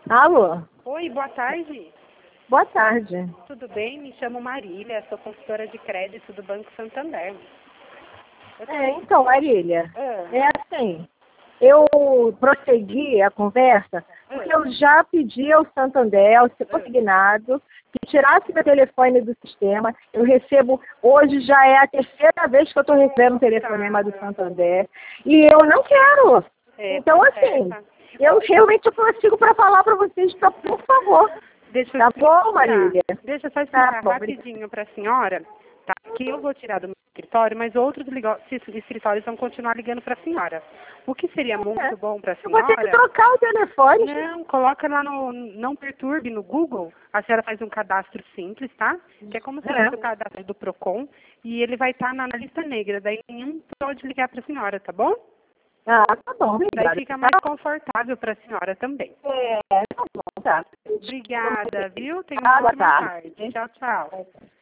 Alô? Oi, boa tarde. Boa tarde. Tudo bem? Me chamo Marília, sou consultora de crédito do Banco Santander. Então, Marília, Ah. é assim, eu prossegui a conversa porque eu já pedi ao Santander, ao ser consignado, que tirasse meu telefone do sistema. Eu recebo, hoje já é a terceira vez que eu estou recebendo um telefonema do Santander, e eu não quero. Então, assim, eu realmente prossigo para falar para vocês, tá, por favor. Tá bom, Marília? Deixa eu só explicar bom, rapidinho para a senhora, tá? Que eu vou tirar do meu escritório, mas outros escritórios vão continuar ligando para a senhora. O que seria muito bom para a Eu vou ter que senhora... trocar o telefone. Não, coloca lá no Não Perturbe, no Google. A senhora faz um cadastro simples, tá? Que é como se fosse o cadastro do PROCON. E ele vai estar na lista negra. Daí nenhum pode ligar para a senhora, tá bom? Ah, tá bom, obrigada. Daí fica mais confortável para a senhora também. Tá bom, tá. Obrigada, viu? Tenha uma ótima tarde. Tchau, tchau.